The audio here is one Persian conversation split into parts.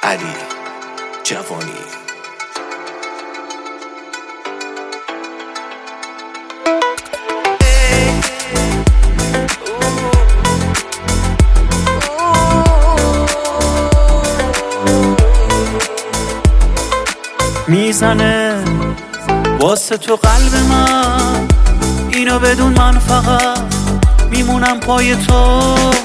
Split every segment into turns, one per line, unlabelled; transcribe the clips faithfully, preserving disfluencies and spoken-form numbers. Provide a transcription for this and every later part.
علی جوانی.
میزنه واسه تو قلب من، اینو بدون من فقط میمونم پای تو.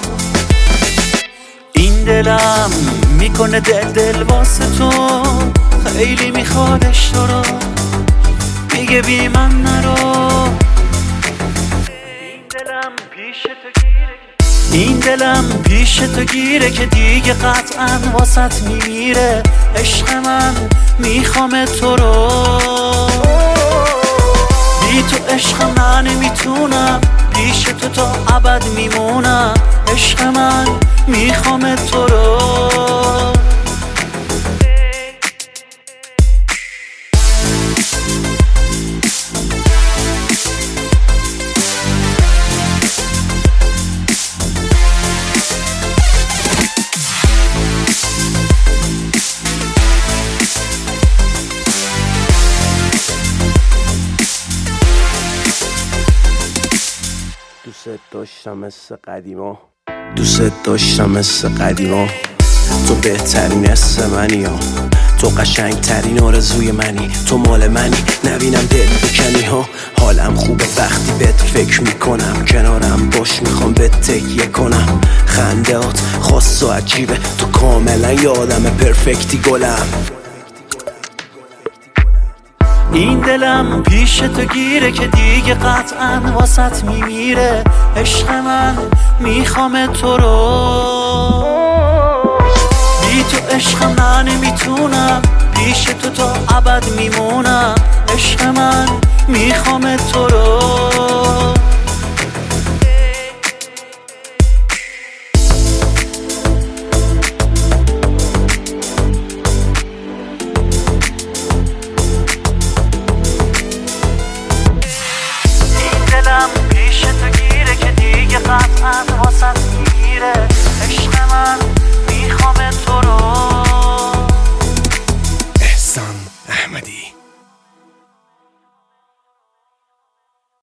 این دلم میکنه دل دل واسه تو، خیلی میخوادش تو رو، میگه بی من نرو. این دلم پیش تو گیره این دلم پیش تو گیره که دیگه قطعا واسط میمیره. عشق من میخوام تو رو، بی تو عشق من نمیتونم، پیش تو تا ابد میمونم. عشق من میخوام تو رو.
دوست داشتم مثل قدیما، دوست داشتم مثل قدیما. تو بهترین اسم منی ها، تو قشنگترین آرزوی منی، تو مال منی نبینم دل بکنی ها. حالم خوبه وقتی بهت فکر میکنم، کنارم باش میخوام بهت تکیه کنم. خندهات خاص و عجیبه، تو کاملا یادم پرفکتی گلم.
این دلم پیش تو گیره که دیگه قطعا واسط میمیره. عشق من میخوام تو رو، بی تو عشق من نمیتونم، پیش تو تا ابد میمونم. عشق من میخوام تو رو. دلم پیش تو گیره که دیگه قطعا واسط میگیره. عشق من